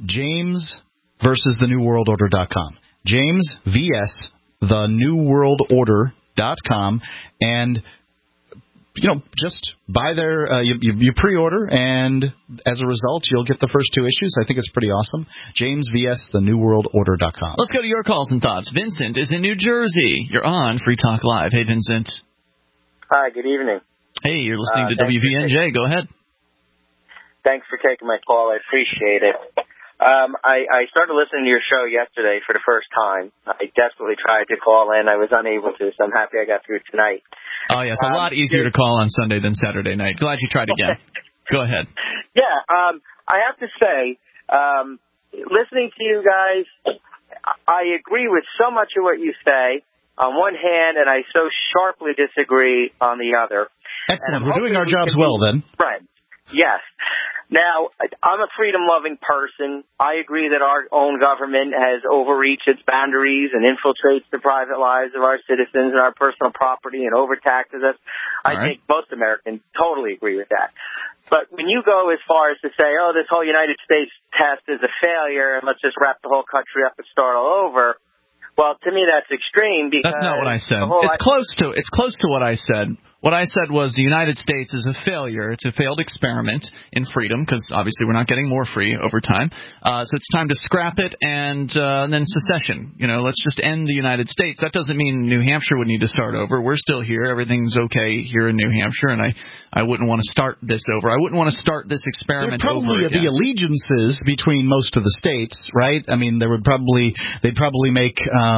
jamesversusthenewworldorder.com. James vs. thenewworldorder.com, and just buy their you pre-order, and as a result you'll get the first 2 issues. I think it's pretty awesome. James vs. thenewworldorder.com. Let's go to your calls and thoughts. Vincent is in New Jersey. You're on Free Talk Live. Hey, Vincent. Hi, good evening. Hey, you're listening to WVNJ. Go ahead. Thanks for taking my call. I appreciate it. I started listening to your show yesterday for the first time. I desperately tried to call in. I was unable to, so I'm happy I got through tonight. Oh, yeah, it's a lot easier to call on Sunday than Saturday night. Glad you tried again. Go ahead. Yeah, I have to say, listening to you guys, I agree with so much of what you say on one hand, and I so sharply disagree on the other. Excellent. We're doing our jobs well, then. Friends. Yes. Now, I'm a freedom-loving person. I agree that our own government has overreached its boundaries and infiltrates the private lives of our citizens and our personal property and overtaxes us. I think most Americans totally agree with that. But when you go as far as to say, oh, this whole United States test is a failure and let's just wrap the whole country up and start all over, well, to me that's extreme because... That's not what I said. It's close to what I said. What I said was the United States is a failure. It's a failed experiment in freedom because obviously we're not getting more free over time. So it's time to scrap it and then secession. Let's just end the United States. That doesn't mean New Hampshire would need to start over. We're still here. Everything's okay here in New Hampshire, and I wouldn't want to start this over. I wouldn't want to start this experiment over again. There'd probably be allegiances between most of the states, right? I mean, they'd probably make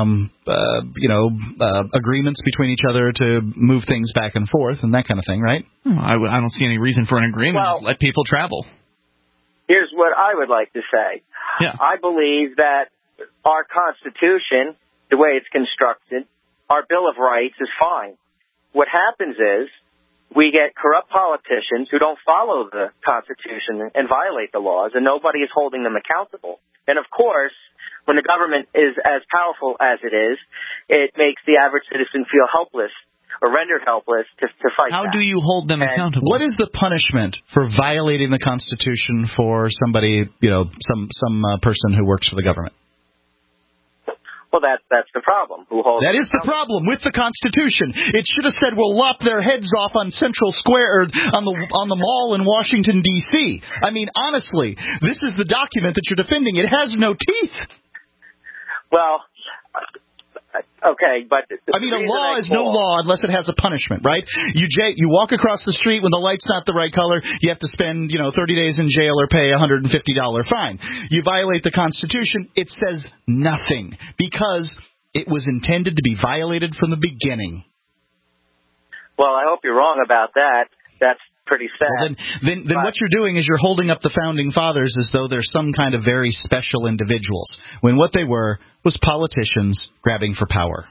agreements between each other to move things back and forth and that kind of thing, right? I don't see any reason for an agreement. Just let people travel. Here's what I would like to say. Yeah. I believe that our Constitution, the way it's constructed, our Bill of Rights is fine. What happens is we get corrupt politicians who don't follow the Constitution and violate the laws, and nobody is holding them accountable. And, of course, when the government is as powerful as it is, it makes the average citizen feel helpless or rendered helpless to fight How back. do you hold them accountable? What is the punishment for violating the Constitution for somebody, some person who works for the government? Well, that's the problem. That is the problem with the Constitution. It should have said we'll lop their heads off on Central Square or on the mall in Washington, D.C. I mean, honestly, this is the document that you're defending. It has no teeth. Well, okay, but I mean, a law is no law unless it has a punishment, right? You walk across the street when the light's not the right color, you have to spend 30 days in jail or pay a $150 fine. You violate the Constitution, it says nothing because it was intended to be violated from the beginning. Well, I hope you're wrong about that. That's pretty sad. Well, then what you're doing is you're holding up the Founding Fathers as though they're some kind of very special individuals, when what they were was politicians grabbing for power.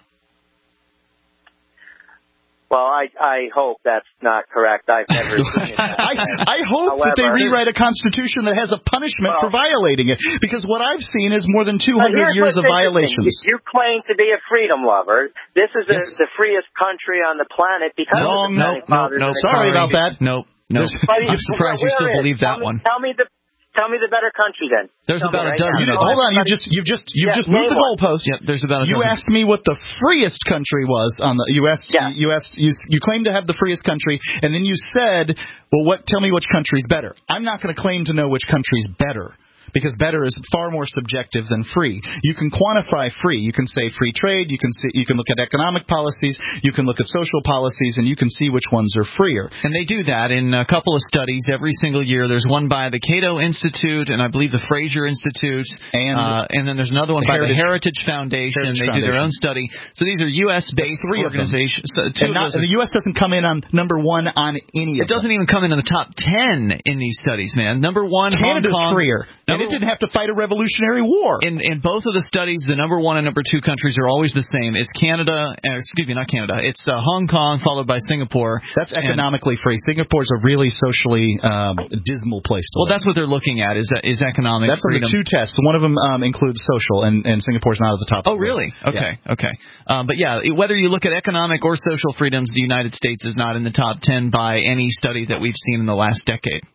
Well, I hope that's not correct. I've never seen it. I hope that they rewrite a constitution that has a punishment for violating it, because what I've seen is more than 200 years of violations. You claim to be a freedom lover. This is the freest country on the planet because of the Founding Fathers. No, sorry about that. No. I'm surprised you still believe that one. Tell me the better country then. There's about a dozen. Hold on, you've just moved the goalpost. Yep, there's about a dozen. You asked me what the freest country was on the you claimed to have the freest country, and then you said, "Well, tell me which country's better." I'm not going to claim to know which country's better, because better is far more subjective than free. You can quantify free. You can say free trade. You can look at economic policies. You can look at social policies, and you can see which ones are freer. And they do that in a couple of studies every single year. There's one by the Cato Institute and I believe the Fraser Institute, and then there's another one by the Heritage Foundation. They do their own study. So these are U.S.-based organizations. And the U.S. doesn't come in on number one on any of them. It doesn't even come in the top 10 in these studies, man. Number one, Canada's Hong Kong. Freer. It didn't have to fight a Revolutionary War. In both of the studies, the number one and number two countries are always the same. It's Canada, not Canada. It's Hong Kong followed by Singapore. That's economically free. Singapore's a really socially dismal place to live. Well, that's what they're looking at is economic that's freedom. That's on the two tests. One of them includes social, and Singapore's not at the top. Oh, really? Okay. But yeah, whether you look at economic or social freedoms, the United States is not in the top 10 by any study that we've seen in the last decade.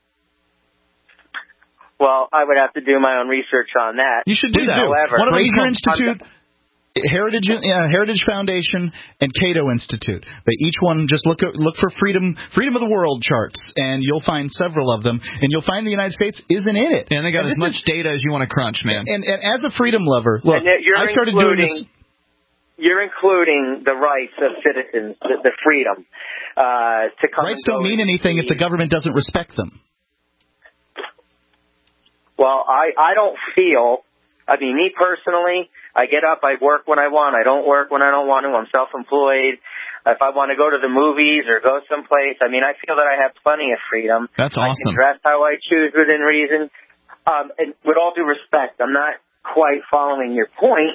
Well, I would have to do my own research on that. You should do that. However, one of Fraser Institute, Heritage Foundation, and Cato Institute. They each one just look for freedom of the world charts, and you'll find several of them, and you'll find the United States isn't in it. And they got as much data as you want to crunch, man. And as a freedom lover, look, I started doing this. You're including the rights of citizens, the freedom to come. Rights don't mean anything if the government doesn't respect them. Well, I don't feel, me personally, I get up, I work when I want, I don't work when I don't want to, I'm self-employed. If I want to go to the movies or go someplace, I feel that I have plenty of freedom. That's awesome. I can dress how I choose within reason. And with all due respect, I'm not quite following your point.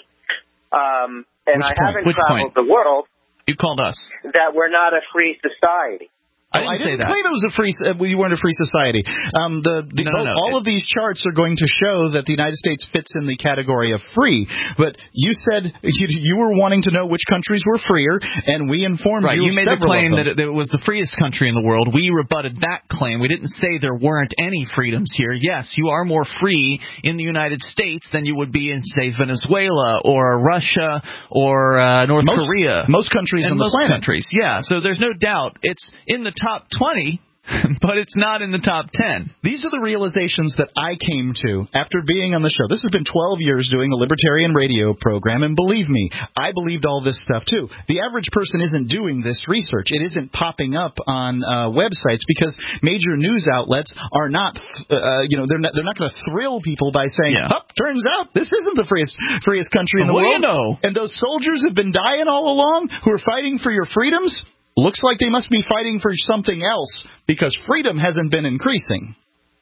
And I haven't traveled the world. You called us. That we're not a free society. I didn't claim it was a free. We weren't a free society. All of these charts are going to show that the United States fits in the category of free. But you said you were wanting to know which countries were freer, and we informed you. You made the claim that it was the freest country in the world. We rebutted that claim. We didn't say there weren't any freedoms here. Yes, you are more free in the United States than you would be in, say, Venezuela or Russia or North Korea. Most countries on the planet. Yeah. So there's no doubt it's in the top 20, but it's not in the top 10. These are the realizations that I came to after being on the show. This has been 12 years doing a libertarian radio program, and believe me, I believed all this stuff too. The average person isn't doing this research. It isn't popping up on websites because major news outlets are not, they're not going to thrill people by saying, turns out this isn't the freest country in the world. And those soldiers have been dying all along who are fighting for your freedoms. Looks like they must be fighting for something else because freedom hasn't been increasing.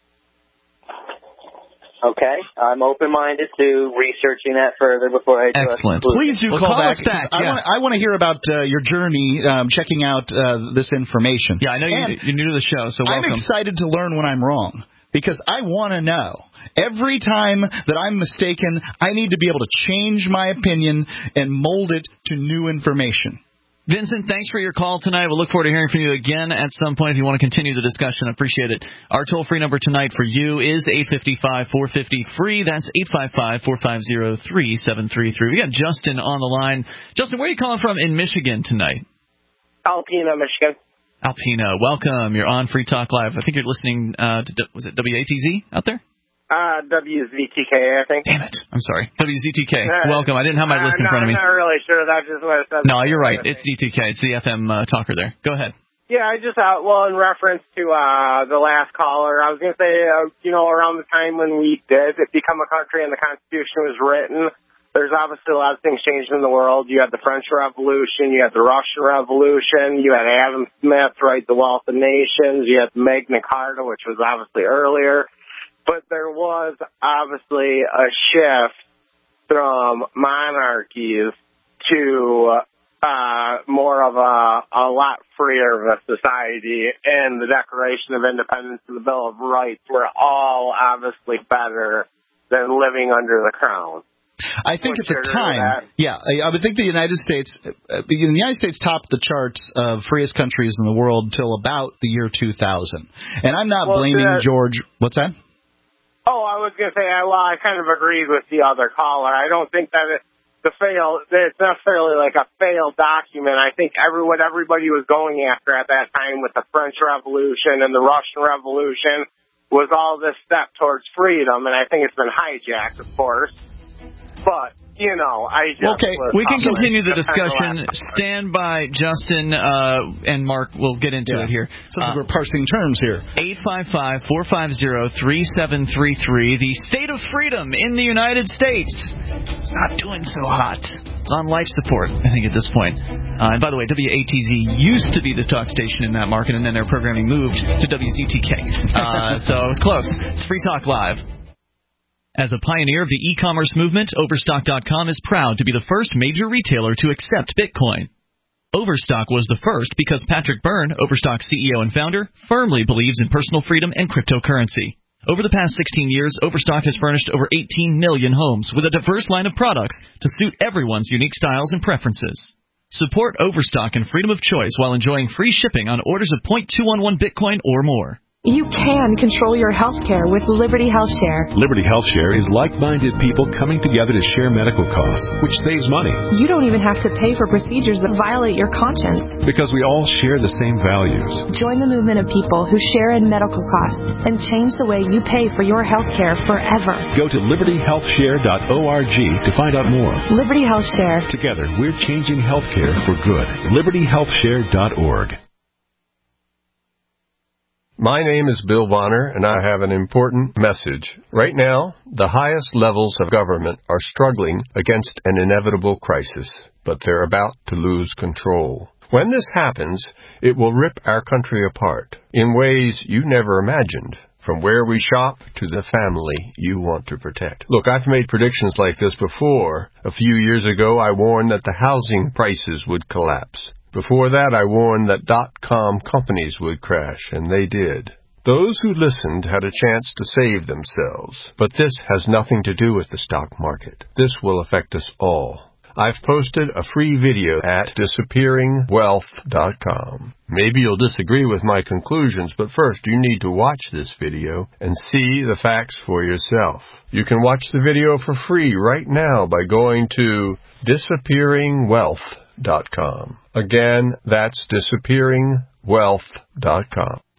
Okay, I'm open-minded to researching that further before I do. Excellent. Please do call back. I want to hear about your journey checking out this information. Yeah, I know you're new to the show, so welcome. I'm excited to learn when I'm wrong because I want to know. Every time that I'm mistaken, I need to be able to change my opinion and mold it to new information. Vincent, thanks for your call tonight. We'll look forward to hearing from you again at some point if you want to continue the discussion. I appreciate it. Our toll-free number tonight for you is 855-450-FREE. That's 855-450-3733. We got Justin on the line. Justin, where are you calling from in Michigan tonight? Alpena, Michigan. Alpena, welcome. You're on Free Talk Live. I think you're listening to, was it WATZ out there? WZTK, I think. Damn it. I'm sorry. WZTK. Welcome. I didn't have my list in front of me. I'm not really sure. That's just what it says. No, you're right. It's ZTK. It's the FM talker there. Go ahead. Yeah, I just, in reference to the last caller, I was going to say, around the time when we did become a country and the Constitution was written, there's obviously a lot of things changed in the world. You had the French Revolution, you had the Russian Revolution, you had Adam Smith write The Wealth of Nations, you had Magna Carta, which was obviously earlier. But there was obviously a shift from monarchies to more of a lot freer of a society, and the Declaration of Independence and the Bill of Rights were all obviously better than living under the crown. I think at the time, I would think the United States topped the charts of freest countries in the world till about the year 2000. And I'm not blaming George. What's that? Oh, I was going to say, I kind of agreed with the other caller. I don't think that it's necessarily like a failed document. I think what everybody was going after at that time with the French Revolution and the Russian Revolution was all this step towards freedom, and I think it's been hijacked, of course. But, I just... Okay, we can continue the discussion. Stand by, Justin, and Mark will get into it here. We're parsing terms here. 855-450-3733. The state of freedom in the United States. It's not doing so hot. It's on life support, I think, at this point. And by the way, WATZ used to be the talk station in that market, and then their programming moved to WZTK. So it was close. It's Free Talk Live. As a pioneer of the e-commerce movement, Overstock.com is proud to be the first major retailer to accept Bitcoin. Overstock was the first because Patrick Byrne, Overstock's CEO and founder, firmly believes in personal freedom and cryptocurrency. Over the past 16 years, Overstock has furnished over 18 million homes with a diverse line of products to suit everyone's unique styles and preferences. Support Overstock and freedom of choice while enjoying free shipping on orders of 0.211 Bitcoin or more. You can control your health care with Liberty Health Share. Liberty Health Share is like-minded people coming together to share medical costs, which saves money. You don't even have to pay for procedures that violate your conscience. Because we all share the same values. Join the movement of people who share in medical costs and change the way you pay for your health care forever. Go to libertyhealthshare.org to find out more. Liberty Health Share. Together, we're changing health care for good. libertyhealthshare.org. My name is Bill Bonner, and I have an important message. Right now, the highest levels of government are struggling against an inevitable crisis, but they're about to lose control. When this happens, it will rip our country apart in ways you never imagined, from where we shop to the family you want to protect. Look, I've made predictions like this before. A few years ago, I warned that the housing prices would collapse. Before that, I warned that .com companies would crash, and they did. Those who listened had a chance to save themselves, but this has nothing to do with the stock market. This will affect us all. I've posted a free video at disappearingwealth.com. Maybe you'll disagree with my conclusions, but first you need to watch this video and see the facts for yourself. You can watch the video for free right now by going to disappearingwealth.com. Again, that's disappearingwealth.com.